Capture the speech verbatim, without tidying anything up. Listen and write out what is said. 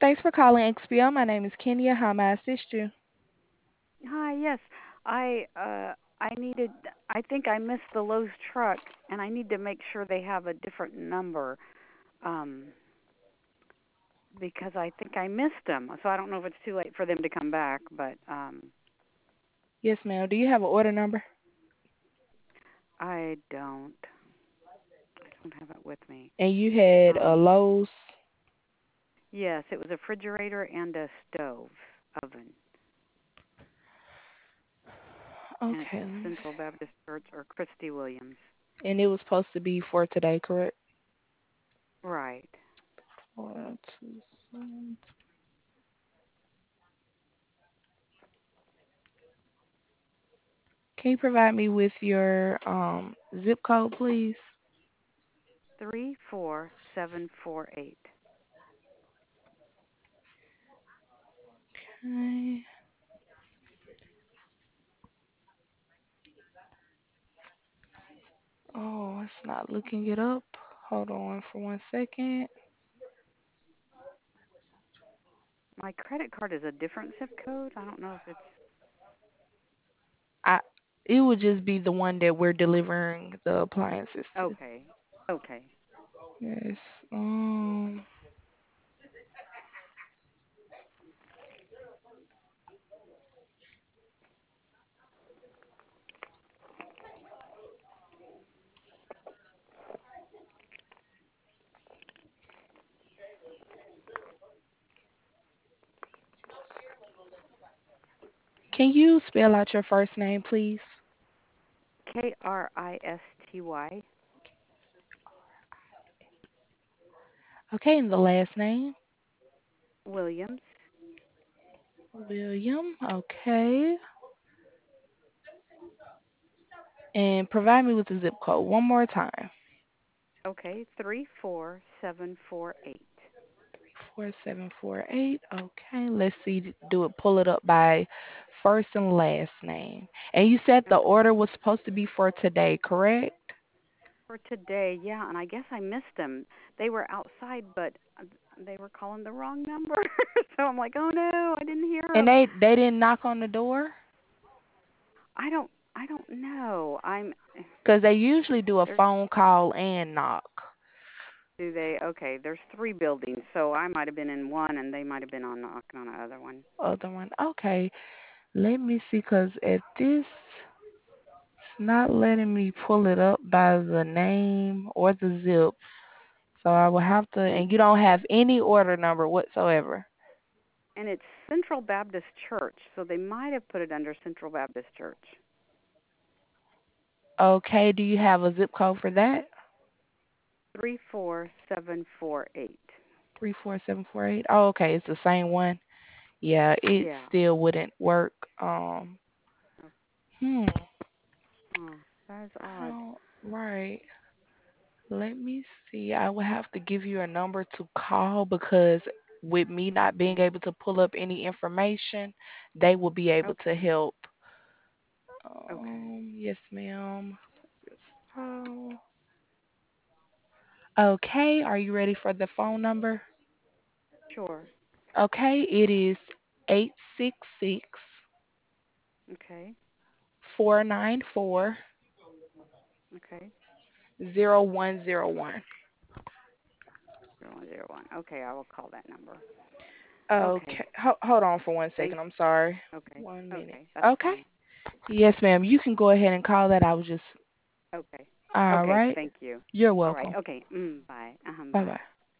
Thanks for calling X P O. My name is Kenya. How may I assist you? Hi, yes. I uh I needed I think I missed the Lowe's truck and I need to make sure they have a different number um because I think I missed them. So I don't know if it's too late for them to come back, but um Yes, ma'am. Do you have an order number? I don't I don't have it with me. And you had a Um Lowe's. yes, it was a refrigerator and a stove oven. And it's Okay. at Central Baptist Church or Christy Williams. And it was supposed to be for today, correct? Right. One, two, seven. Can you provide me with your um zip code, please? Three four seven four eight. Okay. Oh, it's not looking it up. Hold on for one second. My credit card is a different zip code. I don't know if it's I it would just be the one that we're delivering the appliances to. okay. Okay. Yes. Um. Can you spell out your first name, please? K R I S T Y Okay, and the last name? Williams. William. Okay. And provide me with the zip code one more time. Okay, three four seven four eight. Four seven four eight. Okay. Let's see. Do it. Pull it up by first and last name. And you said the Okay. order was supposed to be for today, correct? For today, yeah, and I guess I missed them. They were outside, but uh, they were calling the wrong number. So I'm like, oh no, I didn't hear And them. they they didn't knock on the door I don't, I don't know. I'm. because they usually do a There's, phone call and knock. do they? Okay, there's three buildings, so I might have been in one, and they might have been on knocking on the other one. Other one. Okay. Let me see, because at this, it's not letting me pull it up by the name or the zip. So I will have to, And and you don't have any order number whatsoever. and it's Central Baptist Church, so they might have put it under Central Baptist Church. Okay, do you have a zip code for that? Three four seven four eight. three four seven four eight. Oh, okay, it's the same one. Yeah, it Yeah. still wouldn't work. Um, hmm. Oh, that is odd. How, right. Let me see. I will have to give you a number to call because with me not being Okay. able to pull up any information, they will be able to Okay. help. Okay. Um, yes, ma'am. Oh. Okay, are you ready for the phone number? Sure. Okay, it is eight six six Okay. four nine four Okay. zero one zero one. Zero one zero one. Okay, I will call that number. Okay. Okay, ho- hold on for one second. Thank. I'm sorry. Okay. One minute. Okay, that's Okay. fine. Yes, ma'am. You can go ahead and call that. I was just Okay. all Okay. right. Thank you. You're All right. welcome. Okay. Mm, bye. Uh-huh, Bye bye. bye.